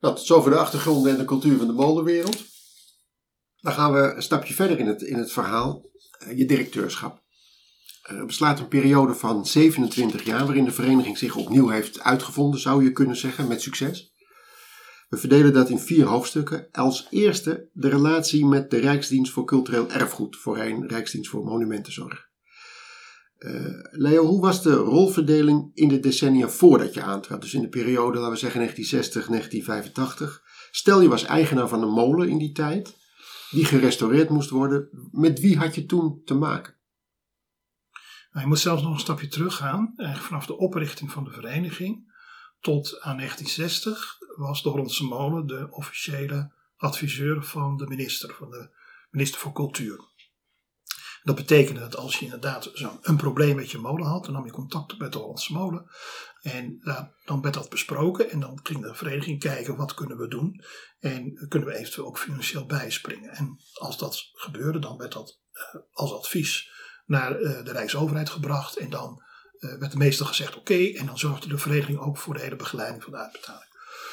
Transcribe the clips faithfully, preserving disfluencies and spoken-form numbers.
Nou, tot zover de achtergronden en de cultuur van de molenwereld. Dan gaan we een stapje verder in het, in het verhaal. Uh, je directeurschap. Uh, beslaat een periode van zevenentwintig jaar waarin de vereniging zich opnieuw heeft uitgevonden, zou je kunnen zeggen, met succes. We verdelen dat in vier hoofdstukken. Als eerste de relatie met de Rijksdienst voor Cultureel Erfgoed, voorheen Rijksdienst voor Monumentenzorg. Uh, Leo, hoe was de rolverdeling in de decennia voordat je aantrad? Dus in de periode, laten we zeggen negentien zestig, negentien vijfentachtig. Stel je was eigenaar van een molen in die tijd, die gerestaureerd moest worden. Met wie had je toen te maken? Nou, je moet zelfs nog een stapje teruggaan. Eigenlijk vanaf de oprichting van de vereniging tot aan negentien zestig was de Hollandse Molen de officiële adviseur van de minister, van de minister voor Cultuur. Dat betekende dat als je inderdaad zo'n een probleem met je molen had, dan nam je contact op met de Hollandse Molen. En uh, dan werd dat besproken en dan ging de vereniging kijken wat kunnen we doen. En kunnen we eventueel ook financieel bijspringen. En als dat gebeurde, dan werd dat uh, als advies naar uh, de Rijksoverheid gebracht. En dan uh, werd de meestal gezegd oké. Okay, en dan zorgde de vereniging ook voor de hele begeleiding van de uitbetaling.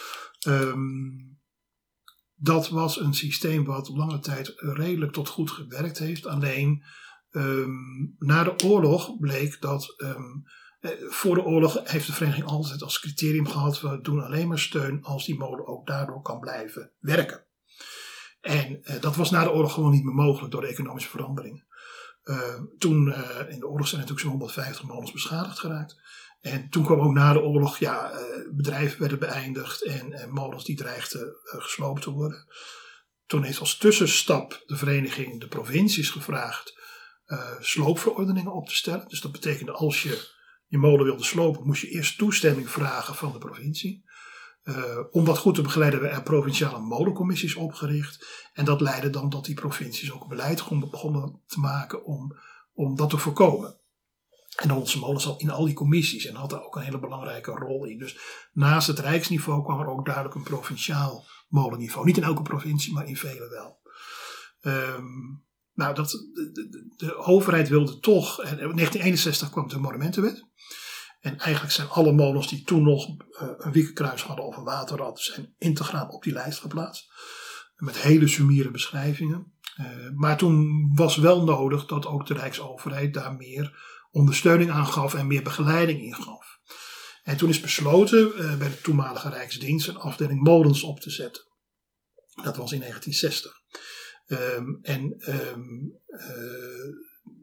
Um, dat was een systeem wat lange tijd redelijk tot goed gewerkt heeft. Alleen um, na de oorlog bleek dat um, eh, voor de oorlog heeft de vereniging altijd als criterium gehad: we doen alleen maar steun als die molen ook daardoor kan blijven werken. En uh, dat was na de oorlog gewoon niet meer mogelijk door de economische veranderingen. Uh, toen uh, in de oorlog zijn natuurlijk zo'n honderdvijftig molens beschadigd geraakt. En toen kwam ook na de oorlog, ja, uh, bedrijven werden beëindigd en, en molens die dreigden uh, gesloopt te worden. Toen heeft als tussenstap de vereniging de provincies gevraagd uh, sloopverordeningen op te stellen. Dus dat betekende als je je molen wilde slopen, moest je eerst toestemming vragen van de provincie. Uh, om dat goed te begeleiden hebben we er provinciale molencommissies opgericht. En dat leidde dan dat die provincies ook beleid begonnen te maken om, om dat te voorkomen. En de Hollandse Molen zat in al die commissies en had daar ook een hele belangrijke rol in. Dus naast het rijksniveau kwam er ook duidelijk een provinciaal molenniveau. Niet in elke provincie, maar in vele wel. Um, nou, dat, de, de, de overheid wilde toch. In negentien eenenzestig kwam de Monumentenwet. En eigenlijk zijn alle molens die toen nog uh, een wiekenkruis hadden of een waterrad, zijn integraal op die lijst geplaatst. Met hele summiere beschrijvingen. Uh, maar toen was wel nodig dat ook de Rijksoverheid daar meer ondersteuning aan gaf en meer begeleiding in gaf. En toen is besloten uh, bij de toenmalige Rijksdienst een afdeling molens op te zetten. Dat was in negentien zestig. Um, en um, uh,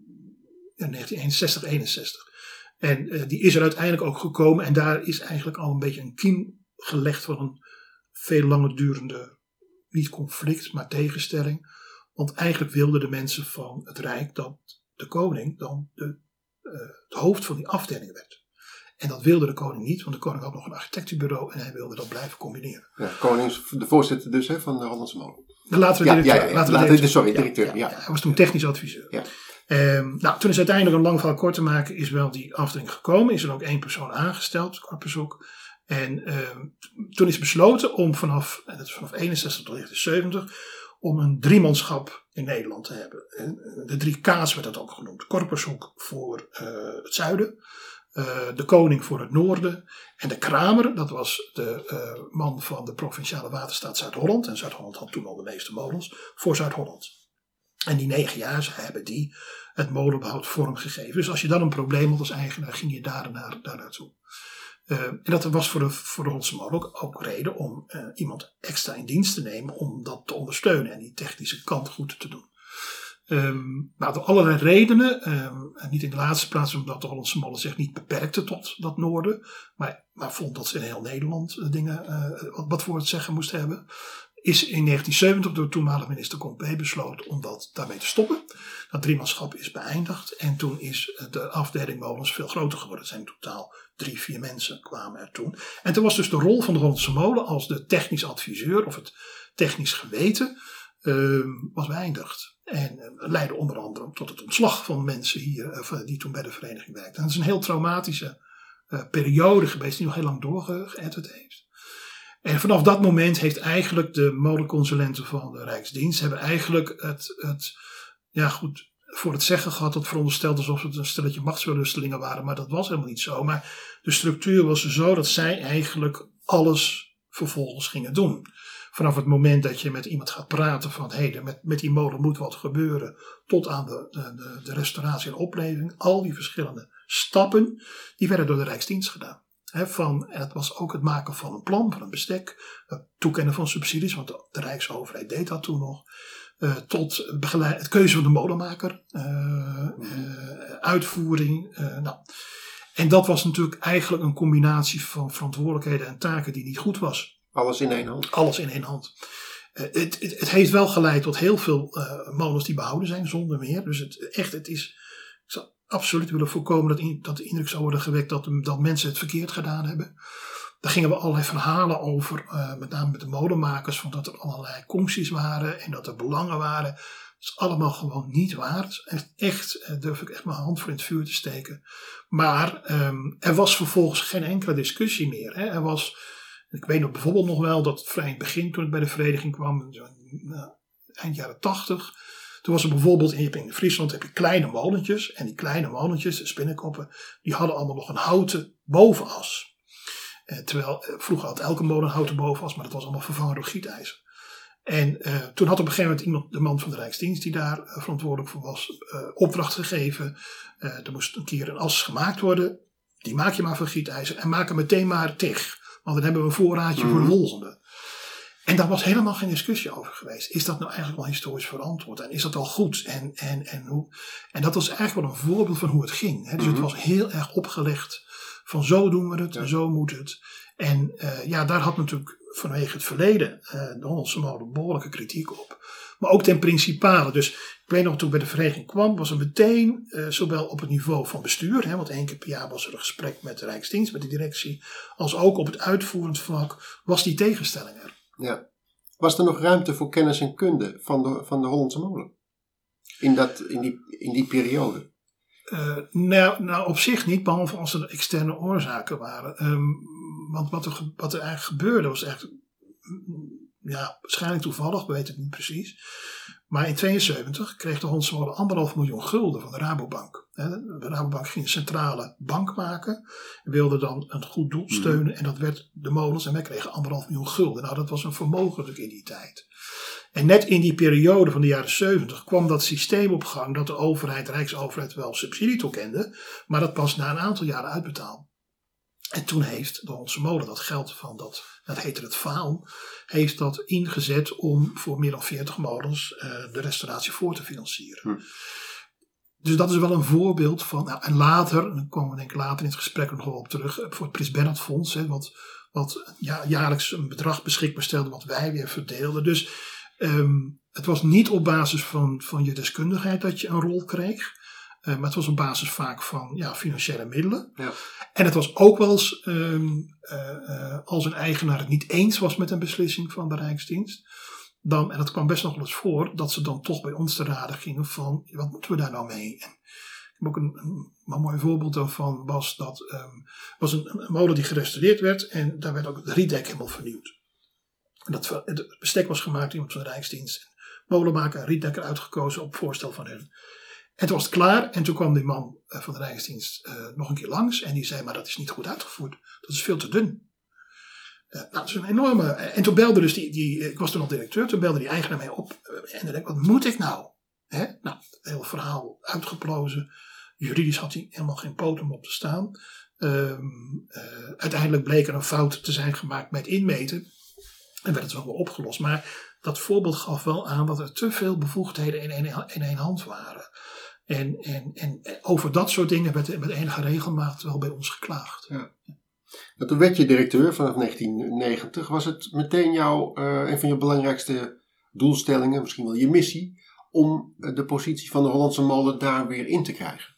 in negentien eenenzestig, eenenzestig. En uh, die is er uiteindelijk ook gekomen en daar is eigenlijk al een beetje een kiem gelegd van een veel langer durende, niet conflict, maar tegenstelling. Want eigenlijk wilden de mensen van het Rijk dat de koning dan de, uh, het hoofd van die afdeling werd. En dat wilde de koning niet, want de koning had nog een architectenbureau en hij wilde dat blijven combineren. Ja, koning is de voorzitter dus hè, van de Hollandse Molen. Laten we directeur. Ja, ja, ja. Laten we Laten, directeur. sorry, directeur. Ja, ja, ja. Hij was toen technisch adviseur. Ja. Um, nou, toen is uiteindelijk, een lang verhaal kort te maken, is wel die afdeling gekomen. Is er ook één persoon aangesteld, kort bezoek. En um, toen is besloten om vanaf, en dat is vanaf eenenzestig tot negentien zeventig, om een driemanschap in Nederland te hebben. De drie K's werd dat ook genoemd. Korpershoek voor uh, het zuiden, uh, de koning voor het noorden en de kramer, dat was de uh, man van de provinciale waterstaat Zuid-Holland. En Zuid-Holland had toen al de meeste molens, voor Zuid-Holland. En die negen jaar hebben die het molenbehoud vorm gegeven. Dus als je dan een probleem had als eigenaar, ging je daar, naar, daar naartoe. Uh, en dat was voor de, voor de Hollandse Molen ook, ook reden om uh, iemand extra in dienst te nemen om dat te ondersteunen en die technische kant goed te doen. Um, nou, door allerlei redenen, um, en niet in de laatste plaats omdat de Hollandse Molen zich niet beperkte tot dat noorden, maar, maar vond dat ze in heel Nederland dingen uh, wat, wat voor het zeggen moest hebben, is in negentien zeventig door de toenmalige minister Compé besloten om dat daarmee te stoppen. Dat driemanschap is beëindigd en toen is de afdeling molens veel groter geworden. Het zijn in totaal drie, vier mensen kwamen er toen. En toen was dus de rol van de Hollandse Molen als de technisch adviseur of het technisch geweten uh, was beëindigd. En uh, leidde onder andere tot het ontslag van mensen hier uh, die toen bij de vereniging werkten. En dat is een heel traumatische uh, periode geweest die nog heel lang doorgeëtterd heeft. En vanaf dat moment heeft eigenlijk de molenconsulenten van de Rijksdienst hebben eigenlijk het, het ja goed, voor het zeggen gehad dat verondersteld alsof het een stelletje machtswellustelingen waren, maar dat was helemaal niet zo. Maar de structuur was zo dat zij eigenlijk alles vervolgens gingen doen. Vanaf het moment dat je met iemand gaat praten van hé, hey, met, met die molen moet wat gebeuren, tot aan de, de, de restauratie en opleving, al die verschillende stappen, die werden door de Rijksdienst gedaan. He, van, en het was ook het maken van een plan, van een bestek, het toekennen van subsidies, want de, de Rijksoverheid deed dat toen nog, uh, tot begeleid, het keuze van de molenmaker, uh, uh, uitvoering. Uh, nou. En dat was natuurlijk eigenlijk een combinatie van verantwoordelijkheden en taken die niet goed was. Alles in één hand. Alles in één hand. Uh, het, het, het heeft wel geleid tot heel veel uh, molens die behouden zijn, zonder meer. Dus het, echt, het is, ik zou absoluut willen voorkomen dat, in, dat de indruk zou worden gewekt dat, dat mensen het verkeerd gedaan hebben. Daar gingen we allerlei verhalen over, uh, met name met de molenmakers, van dat er allerlei concties waren en dat er belangen waren. Dat is allemaal gewoon niet waar. Het is echt, echt uh, durf ik echt mijn hand voor in het vuur te steken. Maar um, er was vervolgens geen enkele discussie meer. Hè. Er was, ik weet nog bijvoorbeeld nog wel dat vrij in het begin, toen ik bij de vereniging kwam, uh, eind jaren tachtig, toen was er bijvoorbeeld in, in Friesland heb je kleine molentjes. En die kleine molentjes, de spinnenkoppen, die hadden allemaal nog een houten bovenas. Uh, terwijl uh, vroeger had elke molen een houten bovenas, maar dat was allemaal vervangen door gietijzer. En uh, toen had op een gegeven moment iemand, de man van de Rijksdienst die daar uh, verantwoordelijk voor was, uh, opdracht gegeven. Uh, er moest een keer een as gemaakt worden. Die maak je maar van gietijzer en maak hem meteen maar tig. Want dan hebben we een voorraadje mm. voor de volgende. En daar was helemaal geen discussie over geweest. Is dat nou eigenlijk wel historisch verantwoord? En is dat wel goed? En, en, en, hoe? En dat was eigenlijk wel een voorbeeld van hoe het ging. Hè? Dus mm-hmm. het was heel erg opgelegd van zo doen we het ja. en zo moet het. En uh, ja, daar had natuurlijk vanwege het verleden uh, de Hollandse molen behoorlijke kritiek op. Maar ook ten principale. Dus ik weet nog, toen ik bij de vereniging kwam, was er meteen, uh, zowel op het niveau van bestuur, hè, want één keer per jaar was er een gesprek met de Rijksdienst, met de directie, als ook op het uitvoerend vlak, was die tegenstelling er. Ja. Was er nog ruimte voor kennis en kunde van de, van de Hollandse molen? In, dat, in, die, in die periode? Uh, nou, nou, op zich niet, behalve als er externe oorzaken waren. Um, want wat er, wat er eigenlijk gebeurde was echt, ja, waarschijnlijk toevallig, we weten het niet precies. Maar in negentien tweeënzeventig kreeg de Hollandse molen anderhalf miljoen gulden van de Rabobank. De Rabobank ging een centrale bank maken. En wilde dan een goed doel steunen. En dat werd de molens. En wij kregen anderhalf miljoen gulden. Nou, dat was een vermogen in die tijd. En net in die periode van de jaren zeventig kwam dat systeem op gang. Dat de overheid, de Rijksoverheid wel subsidie toekende. Maar dat pas na een aantal jaren uitbetaald. En toen heeft de Hollandse molen dat geld van dat, dat heette het Vaal, heeft dat ingezet om voor meer dan veertig molens uh, de restauratie voor te financieren. Hm. Dus dat is wel een voorbeeld van, nou, en later, en dan komen we denk ik later in het gesprek nog wel op terug, voor het Prins Bernhard Fonds, hè, wat, wat ja, jaarlijks een bedrag beschikbaar stelde wat wij weer verdeelden. Dus um, het was niet op basis van, van je deskundigheid dat je een rol kreeg. Uh, maar het was op basis vaak van ja, financiële middelen. Ja. En het was ook wel eens um, uh, uh, als een eigenaar het niet eens was met een beslissing van de Rijksdienst. Dan, en dat kwam best nog wel eens voor, dat ze dan toch bij ons te raden gingen van wat moeten we daar nou mee? En ik heb ook een, een, een mooi voorbeeld daarvan was dat um, was een, een molen die gerestaureerd werd en daar werd ook het rietdek helemaal vernieuwd. En dat, het bestek was gemaakt door iemand van de Rijksdienst. Molenmaker en rietdekker uitgekozen op voorstel van hen. En toen was het klaar en toen kwam die man van de Rijksdienst uh, nog een keer langs en die zei, maar dat is niet goed uitgevoerd. Dat is veel te dun. Uh, nou, dat is een enorme... En toen belde dus die, die... Ik was toen al directeur, toen belde die eigenaar mij op. Uh, en dan denk ik, wat moet ik nou? Hè? Nou, het hele verhaal uitgeplozen. Juridisch had hij helemaal geen poot om op te staan. Um, uh, uiteindelijk bleek er een fout te zijn gemaakt bij het inmeten. En werd het wel weer opgelost. Maar dat voorbeeld gaf wel aan dat er te veel bevoegdheden in één, in één hand waren. En, en, en over dat soort dingen werd met enige regelmaat wel bij ons geklaagd. Ja. Nou, toen werd je directeur vanaf negentien negentig. Was het meteen jouw, uh, een van je belangrijkste doelstellingen, misschien wel je missie, om uh, de positie van de Hollandse molen daar weer in te krijgen?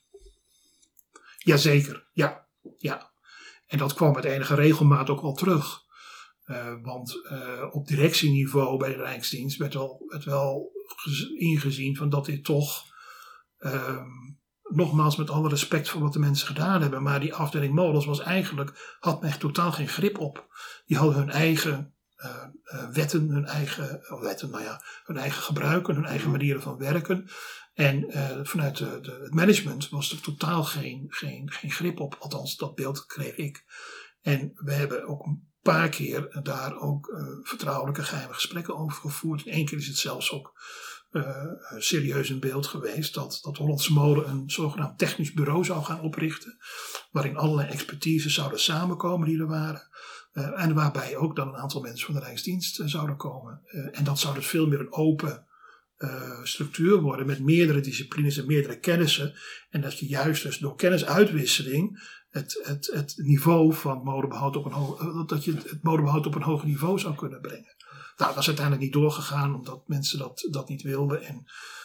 Jazeker, ja. ja. En dat kwam met enige regelmaat ook wel terug. Uh, want uh, op directieniveau bij de Rijksdienst werd wel, werd wel ingezien van dat dit toch... Um, nogmaals met alle respect voor wat de mensen gedaan hebben. Maar die afdeling molens was eigenlijk, had echt totaal geen grip op. Die hadden hun eigen uh, uh, wetten, hun eigen, uh, wetten, nou ja, hun eigen gebruiken, hun eigen manieren van werken. En uh, vanuit de, de, het management was er totaal geen, geen, geen grip op. Althans, dat beeld kreeg ik. En we hebben ook paar keer daar ook uh, vertrouwelijke geheime gesprekken over gevoerd. Eén keer is het zelfs ook uh, serieus in beeld geweest dat, dat Hollandse Molen een zogenaamd technisch bureau zou gaan oprichten. Waarin allerlei expertise zouden samenkomen die er waren. Uh, en waarbij ook dan een aantal mensen van de Rijksdienst uh, zouden komen. Uh, en dat zou dus veel meer een open uh, structuur worden met meerdere disciplines en meerdere kennissen. En dat je juist dus door kennisuitwisseling het, het, het niveau van modebehoud op een hoog, dat je het modebehoud op een hoger niveau zou kunnen brengen. Nou, dat is uiteindelijk niet doorgegaan omdat mensen dat, dat niet wilden. En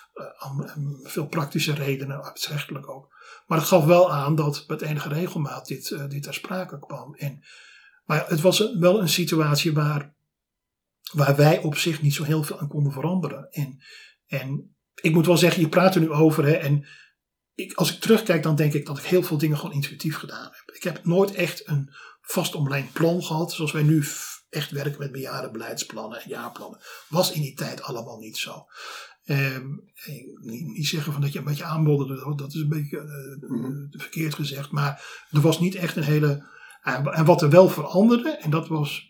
uh, om veel praktische redenen, arbeidsrechtelijk ook. Maar het gaf wel aan dat met enige regelmaat dit, uh, dit ter sprake kwam. En, maar ja, het was een, wel een situatie waar, waar wij op zich niet zo heel veel aan konden veranderen. En, en ik moet wel zeggen, je praat er nu over. Hè, en ik, als ik terugkijk, dan denk ik dat ik heel veel dingen gewoon intuïtief gedaan heb. Ik heb nooit echt een vast omlijnd plan gehad, zoals wij nu echt werken met bejaardenbeleidsplannen en jaarplannen. Was in die tijd allemaal niet zo. Um, niet, niet zeggen van dat je een beetje aanmodderde, dat is een beetje uh, mm-hmm. verkeerd gezegd. Maar er was niet echt een hele... Uh, en wat er wel veranderde, en dat was...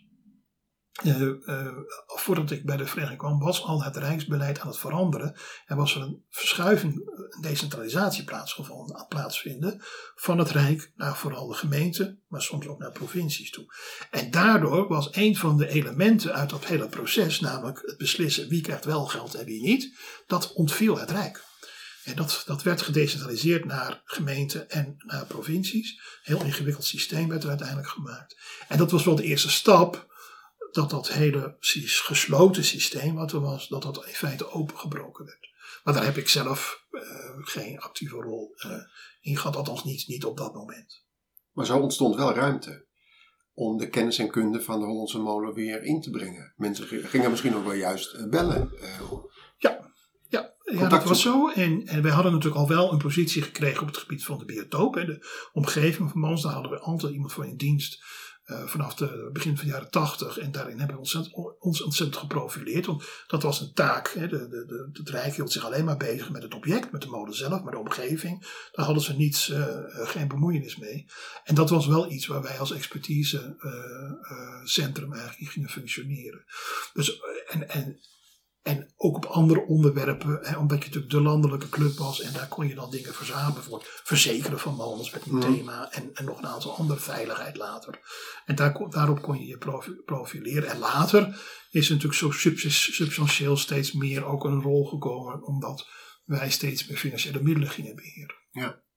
Uh, uh, voordat ik bij de vereniging kwam, was al het Rijksbeleid aan het veranderen. Er was er een verschuiving, een decentralisatie plaatsgevonden, plaatsvinden van het Rijk naar vooral de gemeente, maar soms ook naar provincies toe. En daardoor was een van de elementen uit dat hele proces, namelijk het beslissen wie krijgt wel geld en wie niet, dat ontviel het Rijk. En dat, dat werd gedecentraliseerd naar gemeenten en naar provincies. Een heel ingewikkeld systeem werd er uiteindelijk gemaakt. En dat was wel de eerste stap, dat dat hele gesloten systeem wat er was, dat dat in feite opengebroken werd. Maar daar heb ik zelf uh, geen actieve rol uh, in gehad, althans niet, niet op dat moment. Maar zo ontstond wel ruimte om de kennis en kunde van de Hollandse Molen weer in te brengen. Mensen gingen misschien ook wel juist bellen. Uh, ja, ja, ja, dat was zo. En, en wij hadden natuurlijk al wel een positie gekregen op het gebied van de biotoop. Hè, de omgeving van Mons, daar hadden we altijd iemand voor in dienst. Uh, vanaf het begin van de jaren tachtig. En daarin hebben we ontzettend, ons ontzettend geprofileerd. Want dat was een taak. Hè. De, de, de, het Rijk hield zich alleen maar bezig met het object, met de molen zelf, maar de omgeving. Daar hadden ze niets, uh, geen bemoeienis mee. En dat was wel iets waar wij als expertisecentrum uh, uh, eigenlijk in gingen functioneren. Dus, uh, en, en, en ook op andere onderwerpen, hè, omdat je natuurlijk de landelijke club was en daar kon je dan dingen verzamelen. Bijvoorbeeld verzekeren van molens met een mm. thema en, en nog een aantal andere, veiligheid later. En daar, daarop kon je je profi- profileren. En later is er natuurlijk zo substantieel steeds meer ook een rol gekomen, omdat wij steeds meer financiële middelen gingen beheren. Ja.